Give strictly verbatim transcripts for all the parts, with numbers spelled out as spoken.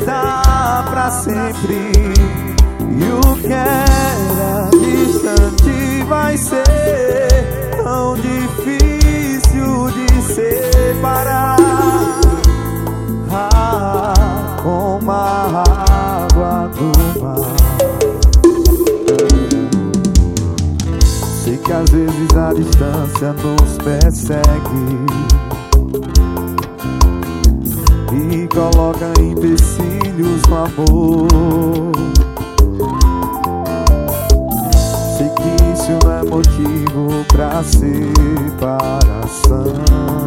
aceitar pra sempre. E o que era distante vai ser tão difícil de separar. Ah, como a água do mar. Sei que às vezes a distância nos persegue e coloca empecilhos no amor. Sei que isso não é motivo pra separação,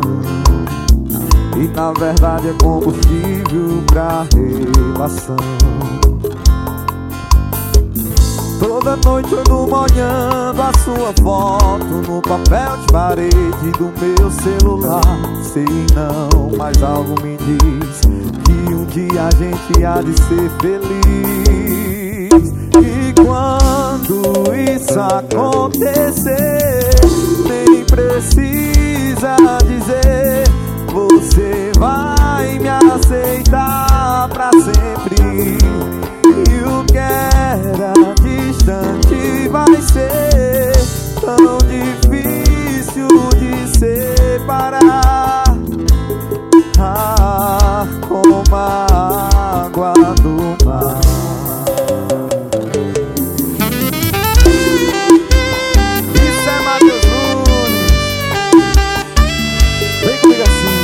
e na verdade é combustível pra relação. Toda noite eu ando molhando a sua foto no papel de parede do meu celular. Sei não, mas algo me diz que um dia a gente há de ser feliz. E quando isso acontecer, nem precisa dizer, você vai me aceitar pra sempre. E o que era distante vai ser tão difícil de separar. Ah, como a água do mar. Isso é Matheus Nunes. Vem comigo assim.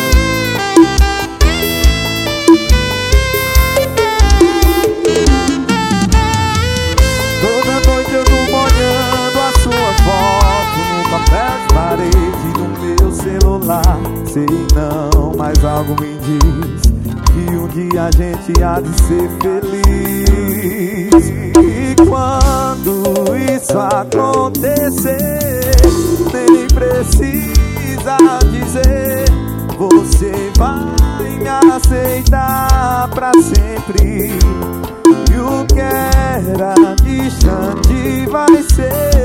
Toda noite eu tô molhando a sua foto no papel de parede do meu celular. Sei não, mas algo me diz que um dia a gente há de ser feliz. E quando isso acontecer, nem precisa dizer, você vai me aceitar pra sempre. E o que era distante vai ser